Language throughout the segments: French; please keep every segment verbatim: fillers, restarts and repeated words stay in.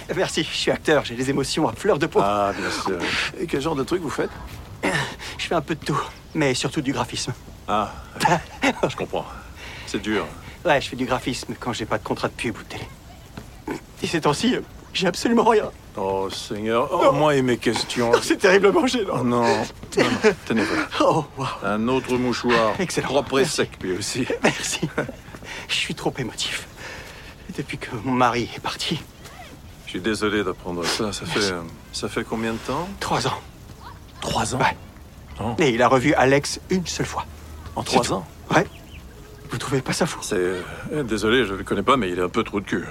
Merci, je suis acteur, j'ai les émotions à fleur de peau. Ah, bien sûr. Et quel genre de truc vous faites? Je fais un peu de tout, mais surtout du graphisme. Ah, je comprends. C'est dur. Ouais, je fais du graphisme quand j'ai pas de contrat de pub ou de télé. Et ces temps-ci, j'ai absolument rien. Oh, Seigneur. Oh, moi et mes questions. C'est terriblement gênant. Oh non. non, non. Tenez, voilà. Oh, wow. Un autre mouchoir. Excellent. Propre et Merci. sec, lui aussi. Merci. Je suis trop émotif. Depuis que mon mari est parti. Je suis désolé d'apprendre ça. Ça fait, euh, ça fait combien de temps? Trois ans. Trois ans? Ouais. Oh. Et il a revu Alex une seule fois. En C'est trois tout. ans? Ouais. Vous trouvez pas ça fou? C'est... euh, désolé, je le connais pas, mais il a un peu trop de cul.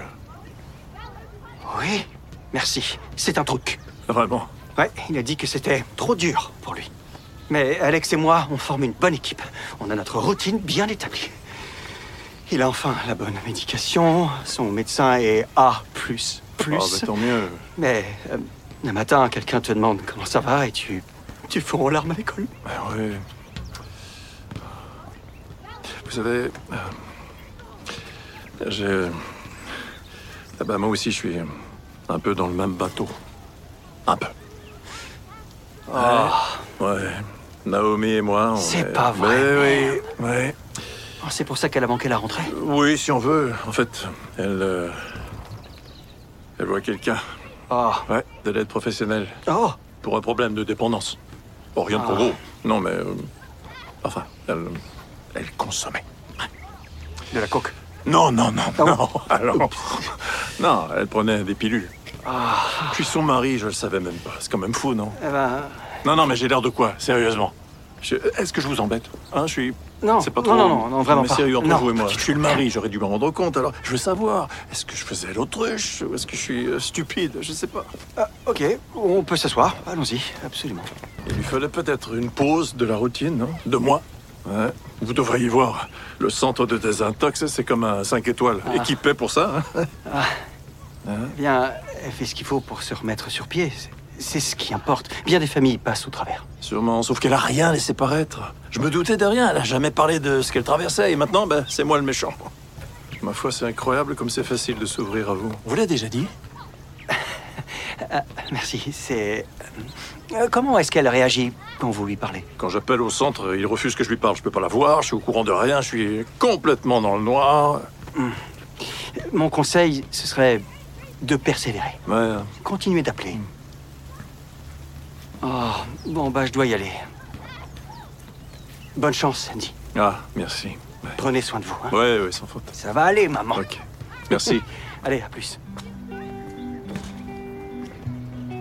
Oui. Merci. C'est un truc. Vraiment. Ouais, il a dit que c'était trop dur pour lui. Mais Alex et moi, on forme une bonne équipe. On a notre routine bien établie. Il a enfin la bonne médication. Son médecin est A plus plus. Oh, bah, tant mieux. Mais euh, un matin, quelqu'un te demande comment ça va et tu... tu fonds en larmes à l'école. Ah, oui. Vous savez... euh, j'ai... Ah bah, moi aussi, je suis un peu dans le même bateau. Un peu. Oh. Ouais. Naomi et moi, on C'est est- pas vrai. Mais oui, ouais. Oh, c'est pour ça qu'elle a manqué la rentrée. Oui, si on veut. En fait, elle... euh, Elle voit quelqu'un. Oh. Ouais, de l'aide professionnelle. Oh. Pour un problème de dépendance. Bon, rien de trop Ah. gros. Non, mais... euh, Enfin, elle... Elle consommait. De la coke. Non, non, non, Oh. non. Alors... Non, elle prenait des pilules. Ah. Puis son mari, je le savais même pas. C'est quand même fou, non? Eh ben... Non, non, mais j'ai l'air de quoi? Sérieusement. Je- Est-ce que je vous embête? Hein, je suis... Non. C'est pas non, trop... non, non, non, vraiment mais pas. sérieux, entre Non, vous et moi. pas du Je suis le mari, j'aurais dû m'en rendre compte. Alors, je veux savoir, est-ce que je faisais l'autruche? Ou est-ce que je suis euh, stupide? Je sais pas. Ah, ok, on peut s'asseoir. Allons-y, absolument. Il lui fallait peut-être une pause de la routine, non? De moi? Ouais. Vous devriez voir. Le centre de désintox, c'est comme un cinq étoiles. Ah. Équipé pour ça, hein? Eh bien, elle fait ce qu'il faut pour se remettre sur pied. C'est- C'est ce qui importe. Bien des familles passent au travers. Sûrement, sauf qu'elle a rien laissé paraître. Je me doutais de rien, elle a jamais parlé de ce qu'elle traversait, et maintenant, ben, c'est moi le méchant. Ma foi, c'est incroyable comme c'est facile de s'ouvrir à vous. Vous l'avez déjà dit? Merci, c'est... Euh, comment est-ce qu'elle réagit quand vous lui parlez? Quand j'appelle au centre, il refuse que je lui parle. Je peux pas la voir, je suis au courant de rien, je suis complètement dans le noir. Mon conseil, ce serait de persévérer. Ouais, Continuez d'appeler. Oh, bon, bah, je dois y aller. Bonne chance, Sandy. ah, merci. Ouais, Prenez soin de vous. Hein. ouais, ouais, sans faute. Ça va aller, maman. Ok, merci. Allez, à plus.